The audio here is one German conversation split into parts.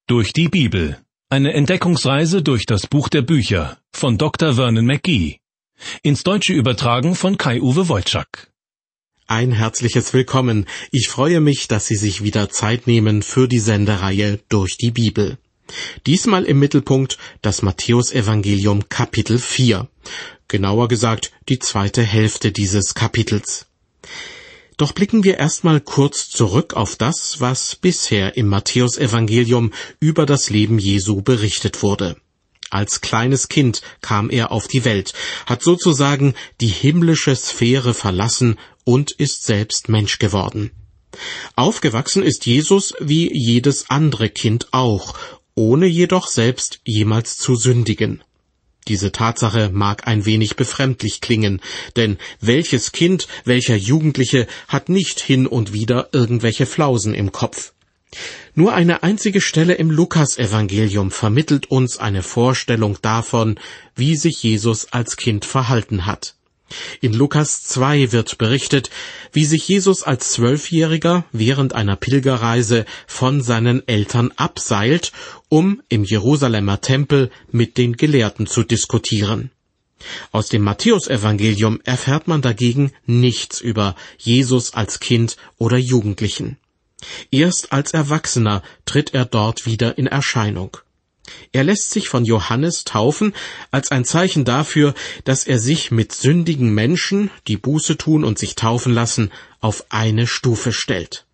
Durch die Bibel. Eine Entdeckungsreise durch das Buch der Bücher von Dr. Vernon McGee. Ins Deutsche übertragen von Kai-Uwe Wojczak. Ein herzliches Willkommen. Ich freue mich, dass Sie sich wieder Zeit nehmen für die Sendereihe Durch die Bibel. Diesmal im Mittelpunkt das Matthäusevangelium Kapitel 4. Genauer gesagt die zweite Hälfte dieses Kapitels. Doch blicken wir erstmal kurz zurück auf das, was bisher im Matthäusevangelium über das Leben Jesu berichtet wurde. Als kleines Kind kam er auf die Welt, hat sozusagen die himmlische Sphäre verlassen und ist selbst Mensch geworden. Aufgewachsen ist Jesus wie jedes andere Kind auch, ohne jedoch selbst jemals zu sündigen. Diese Tatsache mag ein wenig befremdlich klingen, denn welches Kind, welcher Jugendliche hat nicht hin und wieder irgendwelche Flausen im Kopf? Nur eine einzige Stelle im Lukasevangelium vermittelt uns eine Vorstellung davon, wie sich Jesus als Kind verhalten hat. In Lukas 2 wird berichtet, wie sich Jesus als 12-Jähriger während einer Pilgerreise von seinen Eltern abseilt, um im Jerusalemer Tempel mit den Gelehrten zu diskutieren. Aus dem Matthäusevangelium erfährt man dagegen nichts über Jesus als Kind oder Jugendlichen. Erst als Erwachsener tritt er dort wieder in Erscheinung. Er lässt sich von Johannes taufen als ein Zeichen dafür, dass er sich mit sündigen Menschen, die Buße tun und sich taufen lassen, auf eine Stufe stellt.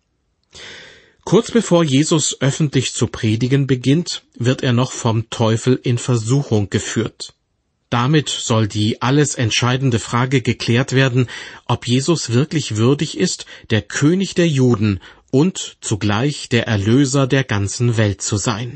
Kurz bevor Jesus öffentlich zu predigen beginnt, wird er noch vom Teufel in Versuchung geführt. Damit soll die alles entscheidende Frage geklärt werden, ob Jesus wirklich würdig ist, der König der Juden und zugleich der Erlöser der ganzen Welt zu sein.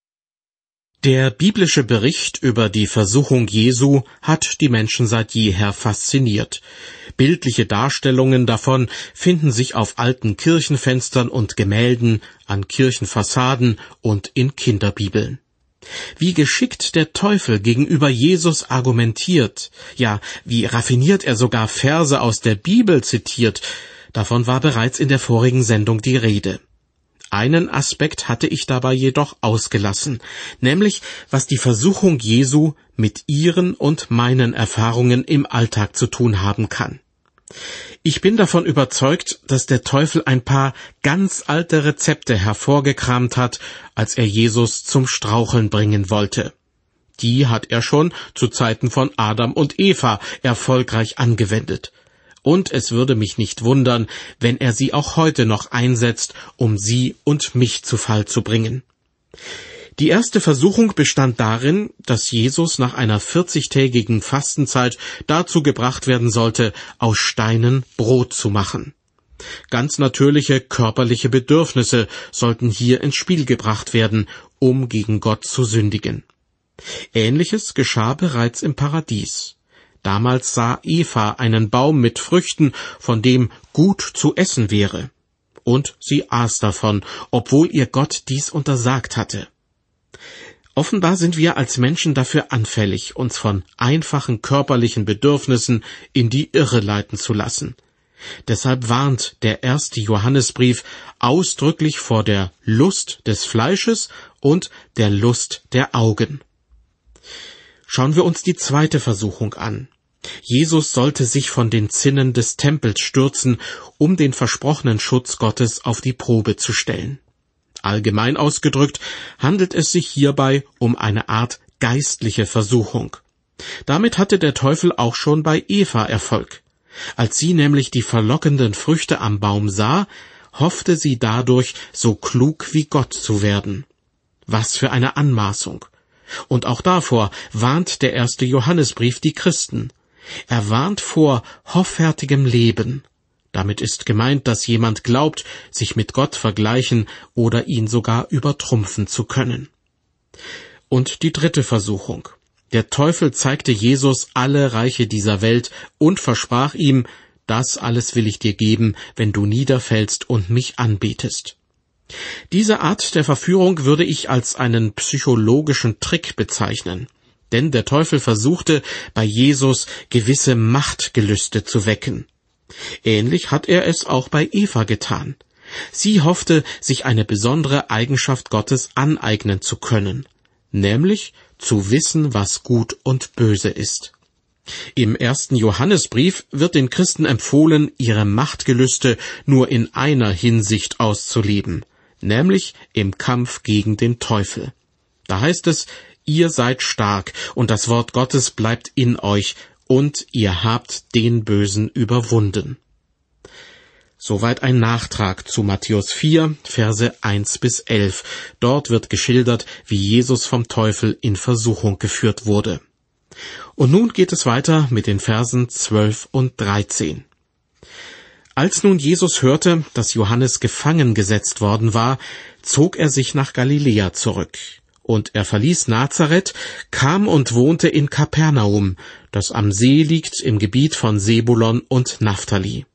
Der biblische Bericht über die Versuchung Jesu hat die Menschen seit jeher fasziniert. Bildliche Darstellungen davon finden sich auf alten Kirchenfenstern und Gemälden, an Kirchenfassaden und in Kinderbibeln. Wie geschickt der Teufel gegenüber Jesus argumentiert, ja, wie raffiniert er sogar Verse aus der Bibel zitiert, davon war bereits in der vorigen Sendung die Rede. Einen Aspekt hatte ich dabei jedoch ausgelassen, nämlich was die Versuchung Jesu mit Ihren und meinen Erfahrungen im Alltag zu tun haben kann. Ich bin davon überzeugt, dass der Teufel ein paar ganz alte Rezepte hervorgekramt hat, als er Jesus zum Straucheln bringen wollte. Die hat er schon zu Zeiten von Adam und Eva erfolgreich angewendet. Und es würde mich nicht wundern, wenn er sie auch heute noch einsetzt, um sie und mich zu Fall zu bringen. Die erste Versuchung bestand darin, dass Jesus nach einer 40-tägigen Fastenzeit dazu gebracht werden sollte, aus Steinen Brot zu machen. Ganz natürliche körperliche Bedürfnisse sollten hier ins Spiel gebracht werden, um gegen Gott zu sündigen. Ähnliches geschah bereits im Paradies. Damals sah Eva einen Baum mit Früchten, von dem gut zu essen wäre. Und sie aß davon, obwohl ihr Gott dies untersagt hatte. Offenbar sind wir als Menschen dafür anfällig, uns von einfachen körperlichen Bedürfnissen in die Irre leiten zu lassen. Deshalb warnt der erste Johannesbrief ausdrücklich vor der Lust des Fleisches und der Lust der Augen. Schauen wir uns die zweite Versuchung an. Jesus sollte sich von den Zinnen des Tempels stürzen, um den versprochenen Schutz Gottes auf die Probe zu stellen. Allgemein ausgedrückt handelt es sich hierbei um eine Art geistliche Versuchung. Damit hatte der Teufel auch schon bei Eva Erfolg. Als sie nämlich die verlockenden Früchte am Baum sah, hoffte sie dadurch, so klug wie Gott zu werden. Was für eine Anmaßung! Und auch davor warnt der erste Johannesbrief die Christen. Er warnt vor hoffärtigem Leben. Damit ist gemeint, dass jemand glaubt, sich mit Gott vergleichen oder ihn sogar übertrumpfen zu können. Und die dritte Versuchung. Der Teufel zeigte Jesus alle Reiche dieser Welt und versprach ihm, das alles will ich dir geben, wenn du niederfällst und mich anbetest. Diese Art der Verführung würde ich als einen psychologischen Trick bezeichnen. Denn der Teufel versuchte, bei Jesus gewisse Machtgelüste zu wecken. Ähnlich hat er es auch bei Eva getan. Sie hoffte, sich eine besondere Eigenschaft Gottes aneignen zu können, nämlich zu wissen, was gut und böse ist. Im 1. Johannesbrief wird den Christen empfohlen, ihre Machtgelüste nur in einer Hinsicht auszuleben, nämlich im Kampf gegen den Teufel. Da heißt es, ihr seid stark und das Wort Gottes bleibt in euch und ihr habt den Bösen überwunden. Soweit ein Nachtrag zu Matthäus 4, Verse 1-11. Dort wird geschildert, wie Jesus vom Teufel in Versuchung geführt wurde. Und nun geht es weiter mit den Versen 12 und 13. Als nun Jesus hörte, dass Johannes gefangen gesetzt worden war, zog er sich nach Galiläa zurück. Und er verließ Nazareth, kam und wohnte in Kapernaum, das am See liegt im Gebiet von Sebulon und Naphtali.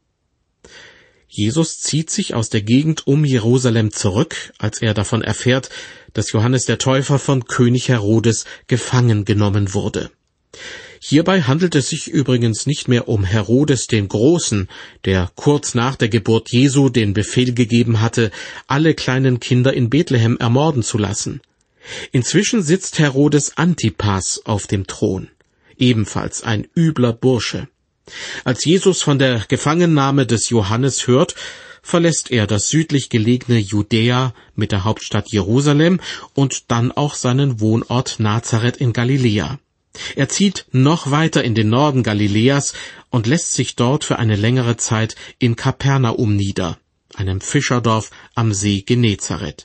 Jesus zieht sich aus der Gegend um Jerusalem zurück, als er davon erfährt, dass Johannes der Täufer von König Herodes gefangen genommen wurde. Hierbei handelt es sich übrigens nicht mehr um Herodes den Großen, der kurz nach der Geburt Jesu den Befehl gegeben hatte, alle kleinen Kinder in Bethlehem ermorden zu lassen. Inzwischen sitzt Herodes Antipas auf dem Thron, ebenfalls ein übler Bursche. Als Jesus von der Gefangennahme des Johannes hört, verlässt er das südlich gelegene Judäa mit der Hauptstadt Jerusalem und dann auch seinen Wohnort Nazareth in Galiläa. Er zieht noch weiter in den Norden Galiläas und lässt sich dort für eine längere Zeit in Kapernaum nieder, einem Fischerdorf am See Genezareth.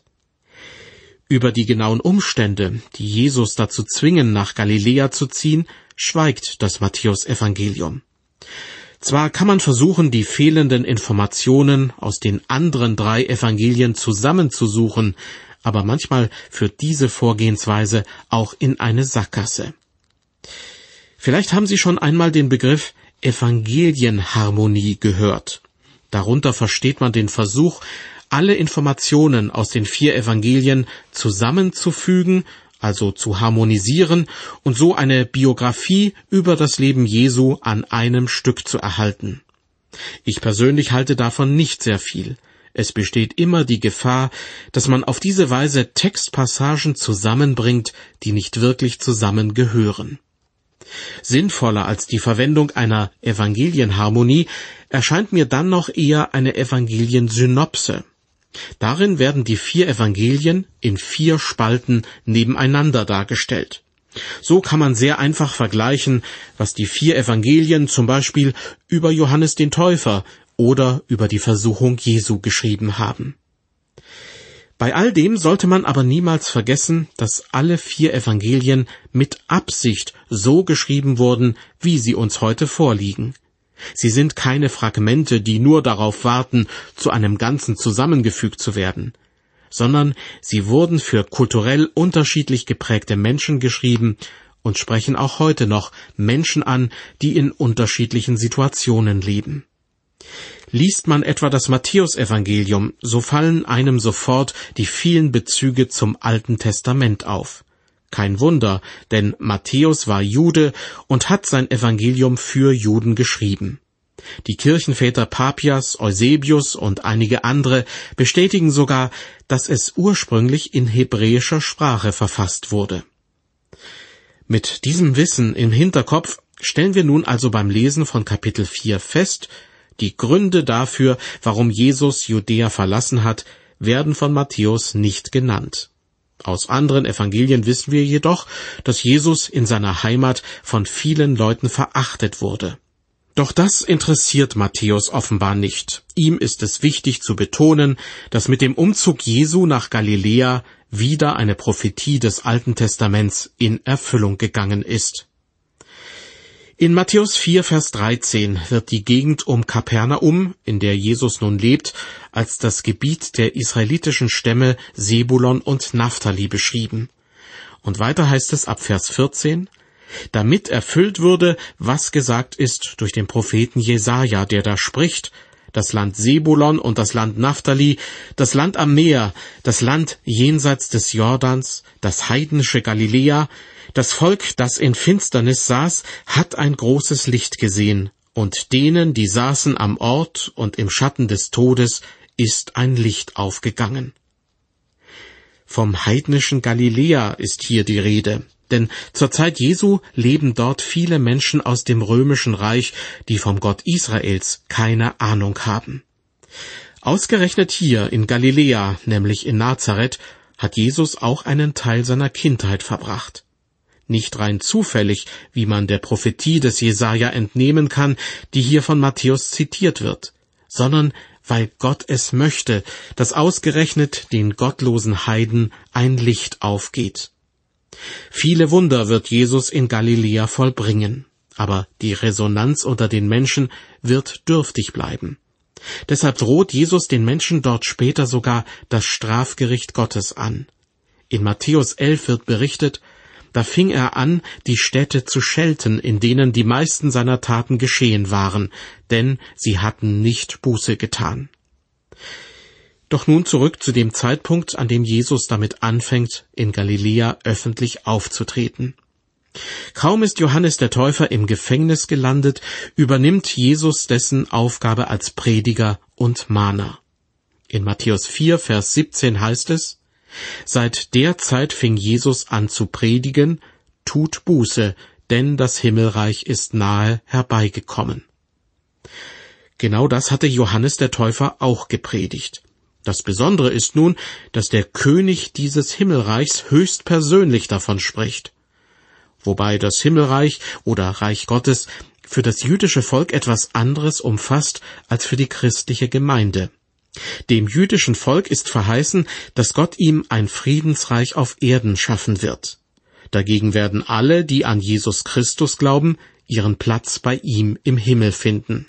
Über die genauen Umstände, die Jesus dazu zwingen, nach Galiläa zu ziehen, schweigt das Matthäus-Evangelium. Zwar kann man versuchen, die fehlenden Informationen aus den anderen 3 Evangelien zusammenzusuchen, aber manchmal führt diese Vorgehensweise auch in eine Sackgasse. Vielleicht haben Sie schon einmal den Begriff Evangelienharmonie gehört. Darunter versteht man den Versuch, alle Informationen aus den 4 Evangelien zusammenzufügen, also zu harmonisieren und so eine Biografie über das Leben Jesu an einem Stück zu erhalten. Ich persönlich halte davon nicht sehr viel. Es besteht immer die Gefahr, dass man auf diese Weise Textpassagen zusammenbringt, die nicht wirklich zusammengehören. Sinnvoller als die Verwendung einer Evangelienharmonie erscheint mir dann noch eher eine Evangeliensynopse. Darin werden die 4 Evangelien in 4 Spalten nebeneinander dargestellt. So kann man sehr einfach vergleichen, was die 4 Evangelien zum Beispiel über Johannes den Täufer oder über die Versuchung Jesu geschrieben haben. Bei all dem sollte man aber niemals vergessen, dass alle 4 Evangelien mit Absicht so geschrieben wurden, wie sie uns heute vorliegen. Sie sind keine Fragmente, die nur darauf warten, zu einem Ganzen zusammengefügt zu werden, sondern sie wurden für kulturell unterschiedlich geprägte Menschen geschrieben und sprechen auch heute noch Menschen an, die in unterschiedlichen Situationen leben. Liest man etwa das Matthäusevangelium, so fallen einem sofort die vielen Bezüge zum Alten Testament auf. Kein Wunder, denn Matthäus war Jude und hat sein Evangelium für Juden geschrieben. Die Kirchenväter Papias, Eusebius und einige andere bestätigen sogar, dass es ursprünglich in hebräischer Sprache verfasst wurde. Mit diesem Wissen im Hinterkopf stellen wir nun also beim Lesen von Kapitel 4 fest, die Gründe dafür, warum Jesus Judäa verlassen hat, werden von Matthäus nicht genannt. Aus anderen Evangelien wissen wir jedoch, dass Jesus in seiner Heimat von vielen Leuten verachtet wurde. Doch das interessiert Matthäus offenbar nicht. Ihm ist es wichtig zu betonen, dass mit dem Umzug Jesu nach Galiläa wieder eine Prophetie des Alten Testaments in Erfüllung gegangen ist. In Matthäus 4, Vers 13 wird die Gegend um Kapernaum, in der Jesus nun lebt, als das Gebiet der israelitischen Stämme Sebulon und Naphtali beschrieben. Und weiter heißt es ab Vers 14, damit erfüllt würde, was gesagt ist durch den Propheten Jesaja, der da spricht, das Land Sebulon und das Land Naphtali, das Land am Meer, das Land jenseits des Jordans, das heidnische Galiläa, das Volk, das in Finsternis saß, hat ein großes Licht gesehen, und denen, die saßen am Ort und im Schatten des Todes, ist ein Licht aufgegangen. Vom heidnischen Galiläa ist hier die Rede, denn zur Zeit Jesu leben dort viele Menschen aus dem römischen Reich, die vom Gott Israels keine Ahnung haben. Ausgerechnet hier in Galiläa, nämlich in Nazareth, hat Jesus auch einen Teil seiner Kindheit verbracht. Nicht rein zufällig, wie man der Prophetie des Jesaja entnehmen kann, die hier von Matthäus zitiert wird, sondern weil Gott es möchte, dass ausgerechnet den gottlosen Heiden ein Licht aufgeht. Viele Wunder wird Jesus in Galiläa vollbringen, aber die Resonanz unter den Menschen wird dürftig bleiben. Deshalb droht Jesus den Menschen dort später sogar das Strafgericht Gottes an. In Matthäus 11 wird berichtet, da fing er an, die Städte zu schelten, in denen die meisten seiner Taten geschehen waren, denn sie hatten nicht Buße getan. Doch nun zurück zu dem Zeitpunkt, an dem Jesus damit anfängt, in Galiläa öffentlich aufzutreten. Kaum ist Johannes der Täufer im Gefängnis gelandet, übernimmt Jesus dessen Aufgabe als Prediger und Mahner. In Matthäus 4, Vers 17 heißt es, Seit der Zeit fing Jesus an zu predigen, tut Buße, denn das Himmelreich ist nahe herbeigekommen. Genau das hatte Johannes der Täufer auch gepredigt. Das Besondere ist nun, dass der König dieses Himmelreichs höchstpersönlich davon spricht. Wobei das Himmelreich oder Reich Gottes für das jüdische Volk etwas anderes umfasst als für die christliche Gemeinde. Dem jüdischen Volk ist verheißen, dass Gott ihm ein Friedensreich auf Erden schaffen wird. Dagegen werden alle, die an Jesus Christus glauben, ihren Platz bei ihm im Himmel finden.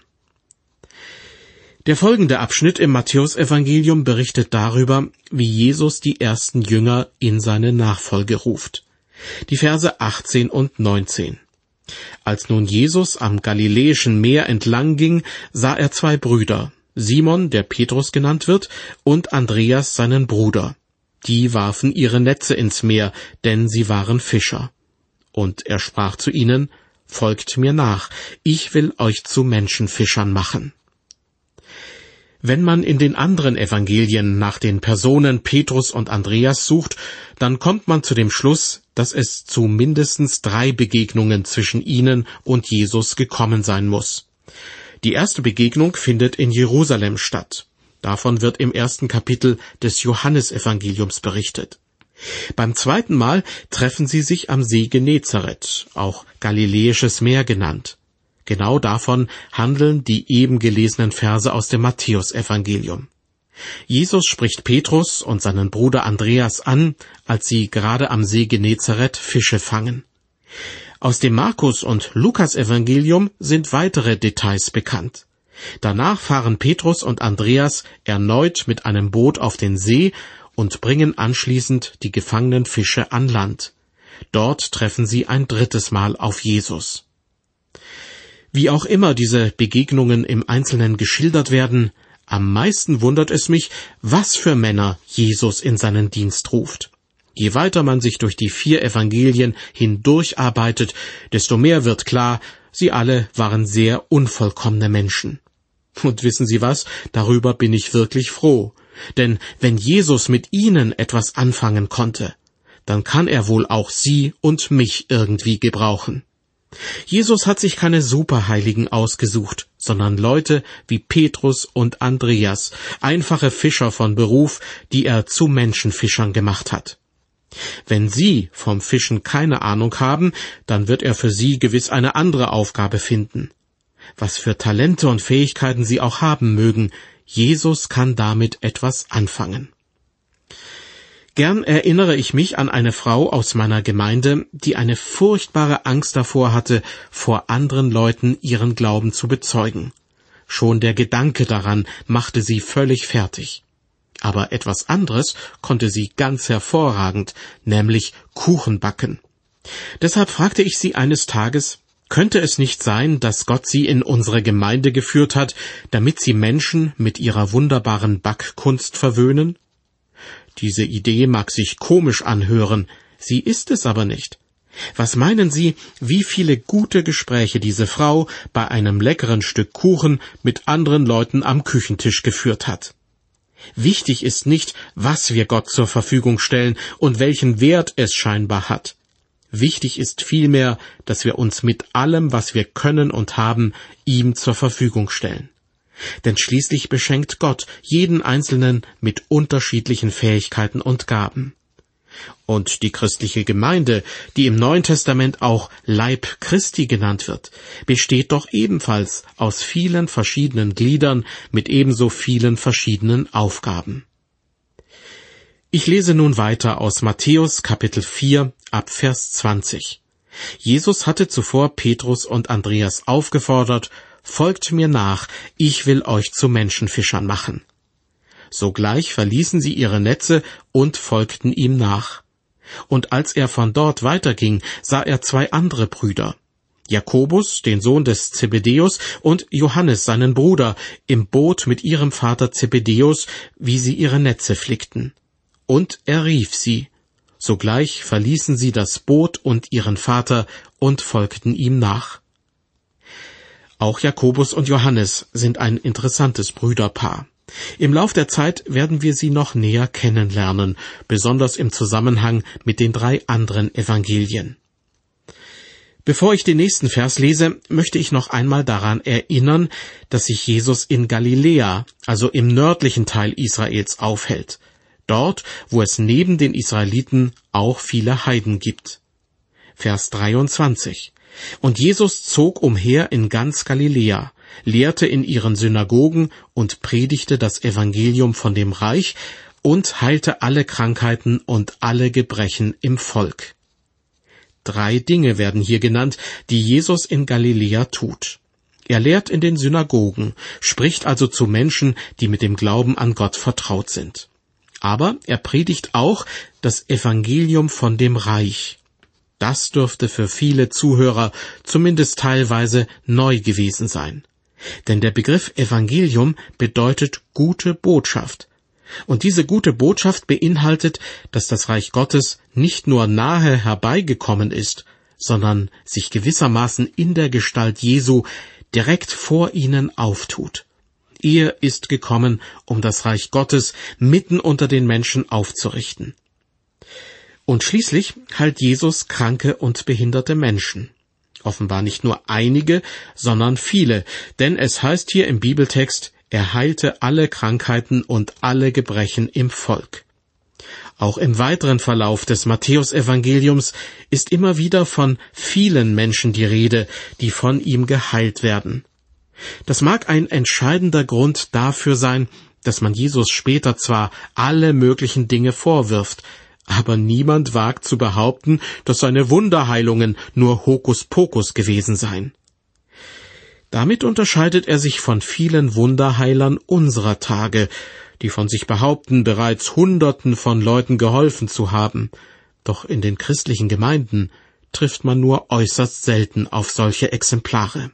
Der folgende Abschnitt im Matthäusevangelium berichtet darüber, wie Jesus die ersten Jünger in seine Nachfolge ruft. Die Verse 18 und 19. Als nun Jesus am Galiläischen Meer entlang ging, sah er zwei Brüder, Simon, der Petrus genannt wird, und Andreas, seinen Bruder. Die warfen ihre Netze ins Meer, denn sie waren Fischer. Und er sprach zu ihnen, Folgt mir nach, ich will euch zu Menschenfischern machen. Wenn man in den anderen Evangelien nach den Personen Petrus und Andreas sucht, dann kommt man zu dem Schluss, dass es zu mindestens 3 Begegnungen zwischen ihnen und Jesus gekommen sein muss. Die erste Begegnung findet in Jerusalem statt. Davon wird im 1. Kapitel des Johannesevangeliums berichtet. Beim zweiten Mal treffen sie sich am See Genezareth, auch Galiläisches Meer genannt. Genau davon handeln die eben gelesenen Verse aus dem Matthäusevangelium. Jesus spricht Petrus und seinen Bruder Andreas an, als sie gerade am See Genezareth Fische fangen. Aus dem Markus- und Lukas-Evangelium sind weitere Details bekannt. Danach fahren Petrus und Andreas erneut mit einem Boot auf den See und bringen anschließend die gefangenen Fische an Land. Dort treffen sie ein drittes Mal auf Jesus. Wie auch immer diese Begegnungen im Einzelnen geschildert werden, am meisten wundert es mich, was für Männer Jesus in seinen Dienst ruft. Je weiter man sich durch die 4 Evangelien hindurcharbeitet, desto mehr wird klar, sie alle waren sehr unvollkommene Menschen. Und wissen Sie was? Darüber bin ich wirklich froh. Denn wenn Jesus mit ihnen etwas anfangen konnte, dann kann er wohl auch Sie und mich irgendwie gebrauchen. Jesus hat sich keine Superheiligen ausgesucht, sondern Leute wie Petrus und Andreas, einfache Fischer von Beruf, die er zu Menschenfischern gemacht hat. Wenn Sie vom Fischen keine Ahnung haben, dann wird er für Sie gewiss eine andere Aufgabe finden. Was für Talente und Fähigkeiten Sie auch haben mögen, Jesus kann damit etwas anfangen. Gern erinnere ich mich an eine Frau aus meiner Gemeinde, die eine furchtbare Angst davor hatte, vor anderen Leuten ihren Glauben zu bezeugen. Schon der Gedanke daran machte sie völlig fertig. Aber etwas anderes konnte sie ganz hervorragend, nämlich Kuchen backen. Deshalb fragte ich sie eines Tages, könnte es nicht sein, dass Gott sie in unsere Gemeinde geführt hat, damit sie Menschen mit ihrer wunderbaren Backkunst verwöhnen? Diese Idee mag sich komisch anhören, sie ist es aber nicht. Was meinen Sie, wie viele gute Gespräche diese Frau bei einem leckeren Stück Kuchen mit anderen Leuten am Küchentisch geführt hat? Wichtig ist nicht, was wir Gott zur Verfügung stellen und welchen Wert es scheinbar hat. Wichtig ist vielmehr, dass wir uns mit allem, was wir können und haben, ihm zur Verfügung stellen. Denn schließlich beschenkt Gott jeden Einzelnen mit unterschiedlichen Fähigkeiten und Gaben. Und die christliche Gemeinde, die im Neuen Testament auch Leib Christi genannt wird, besteht doch ebenfalls aus vielen verschiedenen Gliedern mit ebenso vielen verschiedenen Aufgaben. Ich lese nun weiter aus Matthäus Kapitel 4 ab Vers 20. Jesus hatte zuvor Petrus und Andreas aufgefordert: Folgt mir nach, ich will euch zu Menschenfischern machen. Sogleich verließen sie ihre Netze und folgten ihm nach. Und als er von dort weiterging, sah er zwei andere Brüder, Jakobus, den Sohn des Zebedäus, und Johannes, seinen Bruder, im Boot mit ihrem Vater Zebedäus, wie sie ihre Netze flickten. Und er rief sie. Sogleich verließen sie das Boot und ihren Vater und folgten ihm nach. Auch Jakobus und Johannes sind ein interessantes Brüderpaar. Im Lauf der Zeit werden wir sie noch näher kennenlernen, besonders im Zusammenhang mit den 3 anderen Evangelien. Bevor ich den nächsten Vers lese, möchte ich noch einmal daran erinnern, dass sich Jesus in Galiläa, also im nördlichen Teil Israels, aufhält. Dort, wo es neben den Israeliten auch viele Heiden gibt. Vers 23. Und Jesus zog umher in ganz Galiläa, lehrte in ihren Synagogen und predigte das Evangelium von dem Reich und heilte alle Krankheiten und alle Gebrechen im Volk. 3 Dinge werden hier genannt, die Jesus in Galiläa tut. Er lehrt in den Synagogen, spricht also zu Menschen, die mit dem Glauben an Gott vertraut sind. Aber er predigt auch das Evangelium von dem Reich. Das dürfte für viele Zuhörer zumindest teilweise neu gewesen sein. Denn der Begriff Evangelium bedeutet gute Botschaft. Und diese gute Botschaft beinhaltet, dass das Reich Gottes nicht nur nahe herbeigekommen ist, sondern sich gewissermaßen in der Gestalt Jesu direkt vor ihnen auftut. Er ist gekommen, um das Reich Gottes mitten unter den Menschen aufzurichten. Und schließlich heilt Jesus kranke und behinderte Menschen. Offenbar nicht nur einige, sondern viele, denn es heißt hier im Bibeltext, er heilte alle Krankheiten und alle Gebrechen im Volk. Auch im weiteren Verlauf des Matthäusevangeliums ist immer wieder von vielen Menschen die Rede, die von ihm geheilt werden. Das mag ein entscheidender Grund dafür sein, dass man Jesus später zwar alle möglichen Dinge vorwirft, aber niemand wagt zu behaupten, dass seine Wunderheilungen nur Hokuspokus gewesen seien. Damit unterscheidet er sich von vielen Wunderheilern unserer Tage, die von sich behaupten, bereits Hunderten von Leuten geholfen zu haben. Doch in den christlichen Gemeinden trifft man nur äußerst selten auf solche Exemplare.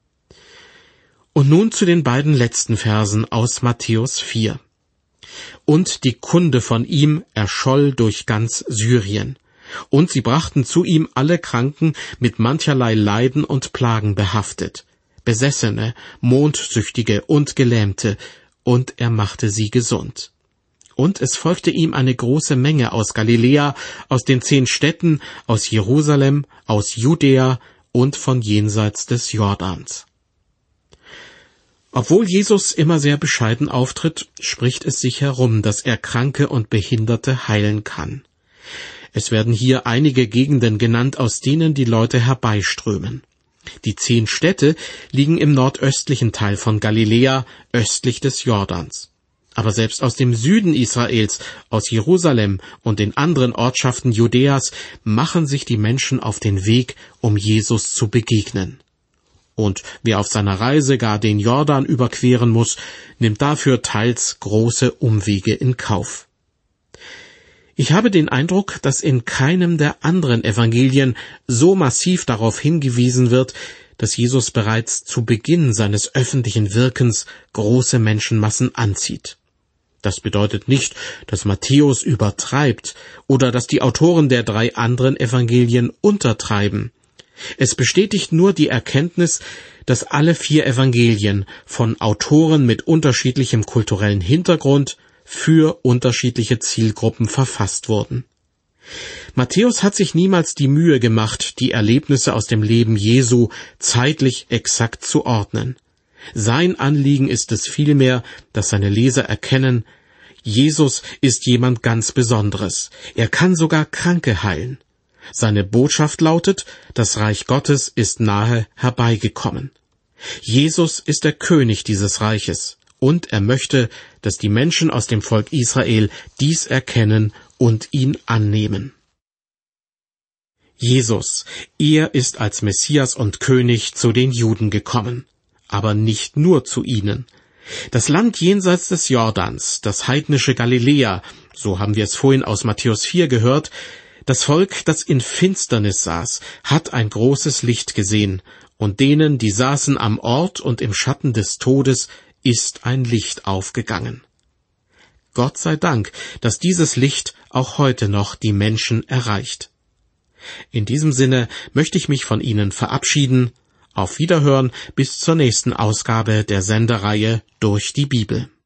Und nun zu den beiden letzten Versen aus Matthäus 4. Und die Kunde von ihm erscholl durch ganz Syrien. Und sie brachten zu ihm alle Kranken mit mancherlei Leiden und Plagen behaftet, Besessene, Mondsüchtige und Gelähmte, und er machte sie gesund. Und es folgte ihm eine große Menge aus Galiläa, aus den 10 Städten, aus Jerusalem, aus Judäa und von jenseits des Jordans. Obwohl Jesus immer sehr bescheiden auftritt, spricht es sich herum, dass er Kranke und Behinderte heilen kann. Es werden hier einige Gegenden genannt, aus denen die Leute herbeiströmen. Die 10 Städte liegen im nordöstlichen Teil von Galiläa, östlich des Jordans. Aber selbst aus dem Süden Israels, aus Jerusalem und den anderen Ortschaften Judäas, machen sich die Menschen auf den Weg, um Jesus zu begegnen. Und wer auf seiner Reise gar den Jordan überqueren muss, nimmt dafür teils große Umwege in Kauf. Ich habe den Eindruck, dass in keinem der anderen Evangelien so massiv darauf hingewiesen wird, dass Jesus bereits zu Beginn seines öffentlichen Wirkens große Menschenmassen anzieht. Das bedeutet nicht, dass Matthäus übertreibt oder dass die Autoren der 3 anderen Evangelien untertreiben. Es bestätigt nur die Erkenntnis, dass alle 4 Evangelien von Autoren mit unterschiedlichem kulturellen Hintergrund, für unterschiedliche Zielgruppen verfasst wurden. Matthäus hat sich niemals die Mühe gemacht, die Erlebnisse aus dem Leben Jesu zeitlich exakt zu ordnen. Sein Anliegen ist es vielmehr, dass seine Leser erkennen, Jesus ist jemand ganz Besonderes. Er kann sogar Kranke heilen. Seine Botschaft lautet, das Reich Gottes ist nahe herbeigekommen. Jesus ist der König dieses Reiches, und er möchte, dass die Menschen aus dem Volk Israel dies erkennen und ihn annehmen. Jesus, er ist als Messias und König zu den Juden gekommen, aber nicht nur zu ihnen. Das Land jenseits des Jordans, das heidnische Galiläa, so haben wir es vorhin aus Matthäus 4 gehört, das Volk, das in Finsternis saß, hat ein großes Licht gesehen, und denen, die saßen am Ort und im Schatten des Todes, ist ein Licht aufgegangen. Gott sei Dank, dass dieses Licht auch heute noch die Menschen erreicht. In diesem Sinne möchte ich mich von Ihnen verabschieden. Auf Wiederhören bis zur nächsten Ausgabe der Sendereihe Durch die Bibel.